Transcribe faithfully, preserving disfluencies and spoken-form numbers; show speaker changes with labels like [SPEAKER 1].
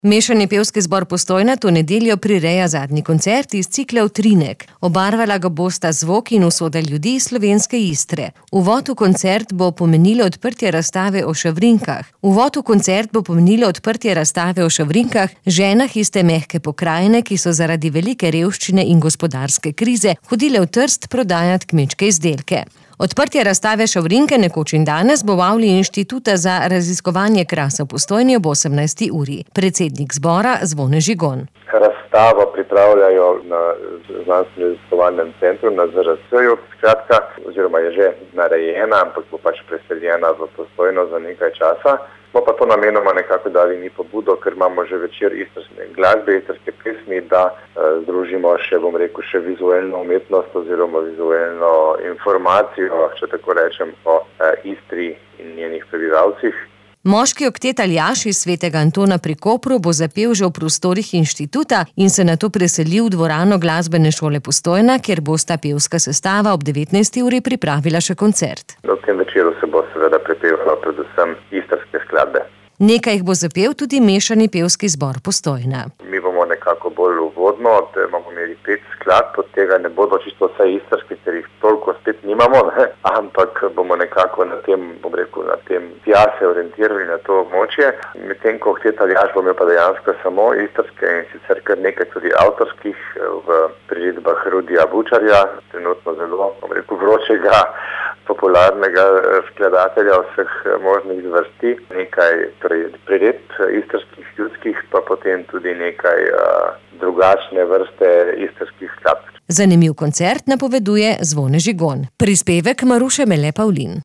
[SPEAKER 1] Mešani pevski zbor Postojna to nedeljo prireja zadnji koncert iz cikla Utrinek. Obarvala ga bosta zvok in usoda ljudi slovenske Istre. Uvod v koncert bo pomenilo odprtje razstave o šavrinkah. Uvod v koncert bo pomenilo odprtje razstave o šavrinkah, ženah iz te mehke pokrajine, ki so zaradi velike revščine in gospodarske krize hodile v Trst prodajat kmečke izdelke. Odprtje razstave Šavrinke nekoč in danes bo v avli Inštituta za raziskovanje krasa v Postojni ob osemnajsti uri. Predsednik zbora Zvone Žigon.
[SPEAKER 2] Razstavo pripravljajo na znanstveno-raziskovalnem centru na Z R S-ju, skratka, oziroma je že narejena, ampak bo pač preseljena v Postojno za nekaj časa. Smo pa to namenoma nekako dali mi pobudo, ker imamo že večer istrske glasbe, istrske pesmi, da eh, združimo še, bom rekel, še vizualno umetnost oziroma vizualno informacijo, če tako rečem, o eh, Istri in njenih prebivalcih.
[SPEAKER 1] Moški oktet Aljaž iz Svetega Antona pri Kopru bo zapel že v prostorih Inštituta in se nato preselil v dvorano glasbene šole Postojna, kjer bosta pevska sestava ob devetnajsti uri pripravila še koncert.
[SPEAKER 2] V tem večeru se bo seveda prepevalo predvsem istrske skladbe.
[SPEAKER 1] Nekaj jih bo zapel tudi mešani pevski zbor Postojna.
[SPEAKER 2] Mi bomo nekako bolj uvodno, da bomo imeli pet skladb, od tega ne bodo čisto vse istrske, ker jih toliko spet nimamo, ne? Ampak bomo nekako na tem, bom rekel, na tem tja se orientirali na to območje. Medtem ko oktet Aljaž bo imel pa dejansko samo istrske in sicer kar nekaj tudi avtorskih v priredbah Rudija Bučarja, trenutno zelo, bom rekel, vročega, popularnega skladatelja vseh možnih zvrsti, nekaj priredb istrskih ljudskih, pa potem tudi nekaj uh, drugačne vrste istrskih skladb.
[SPEAKER 1] Zanimiv koncert napoveduje Zvone Žigon. Prispevek Maruše Mele Pavlin.